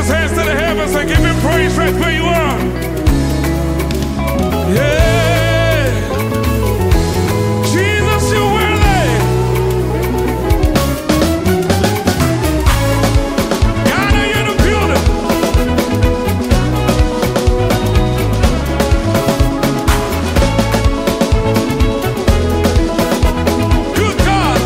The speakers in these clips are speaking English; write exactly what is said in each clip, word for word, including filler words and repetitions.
those hands to the heavens and give him praise right where you are. Yeah. Jesus, you're worthy. God, are you in the building? Good God.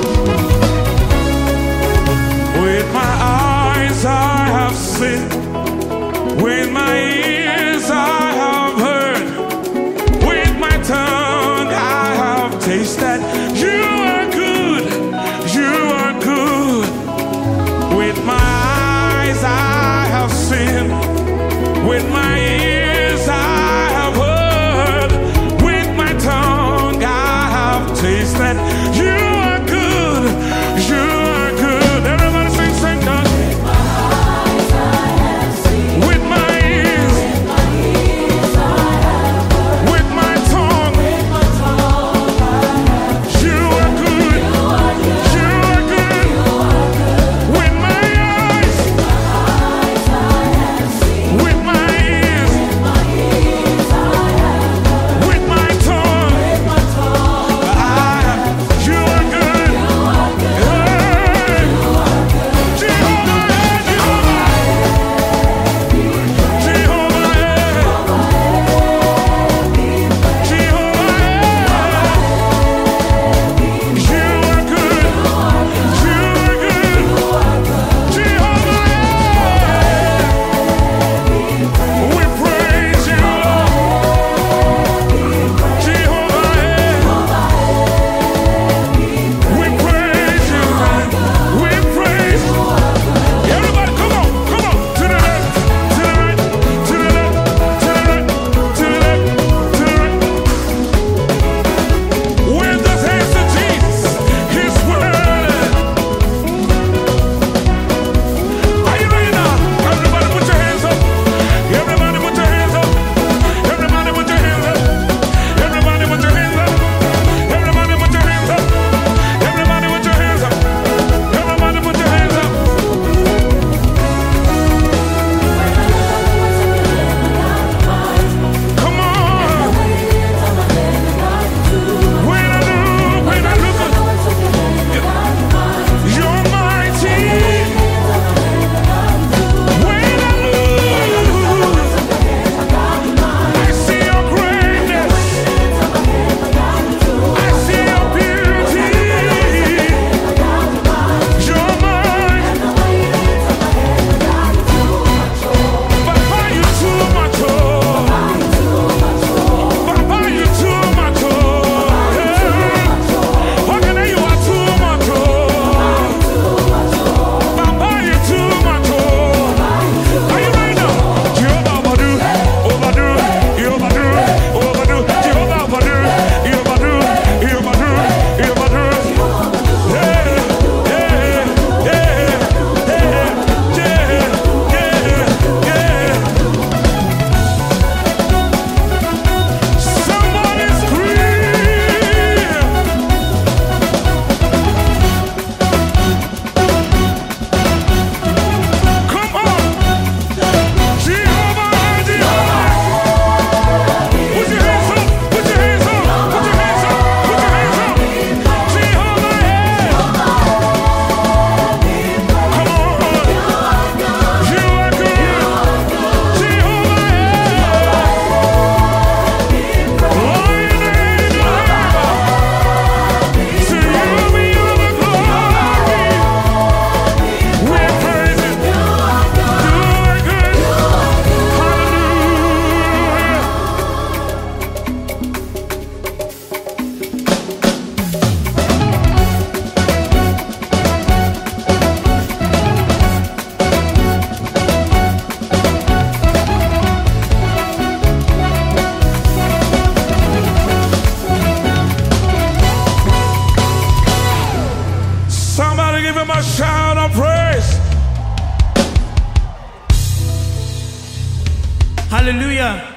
With my eyes I have seen, with my ears I have heard, with my tongue I have tasted. You are good, you are good. With my eyes I have seen, with my ears I have heard, with my tongue I have tasted. You are good, you are good. Everybody sing, sing, done. With my ears, with my tongue, you are good, you are good. With my eyes, with my ears, with my tongue, I, you are good. Hey, Jehovah, Jehovah, Jehovah, Jehovah, you are good, you are good. Jehovah, we praise you, Lord. Jehovah, we praise you, we praise you. Everybody, come on, come on, to the left, to the right, to the left, to the right, to the left, to the right. With those hands to Jesus, His word. Are you ready now? Everybody put your hands up. Everybody put your hands up. Everybody put your hands up. Everybody put your hands up. Everybody put your hands up. Everybody put your hands up. Everybody put your hands up. Come on. When I look, when I look at you're mighty. When I look, I see your greatness. I see your beauty. You're mine. Papa, you too much, oh. Papa, you too much, oh. Yeah. Okay, you are too much, oh. Papa, you too much, oh. Are you ready now? Jehovah overdo, overdo, you overdo, overdo. Jehovah overdo, you overdo, you overdo, you overdo. Yeah, yeah, yeah, yeah, yeah, yeah, yeah. Somebody scream! Come on! Jehovah, Jehovah! Put your hands up! Put your hands up! Put your hands up! Put your hands up! Jehovah, yeah! Come on! You are good! Jehovah, yeah! Lion and Lamb! To you be all the glory! We praise it! You are good! Hallelujah! Somebody give him a shout of praise. Hallelujah.